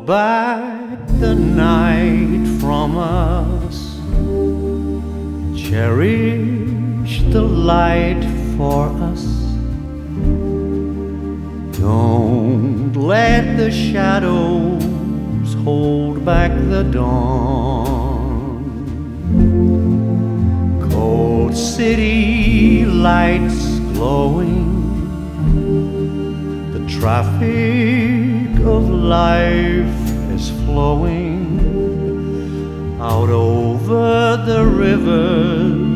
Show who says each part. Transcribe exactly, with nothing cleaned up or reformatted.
Speaker 1: back the night from us. Cherish the light for us. Don't let the shadows hold back the dawn. Cold city lights glowing, the traffic of life is flowing out over the rivers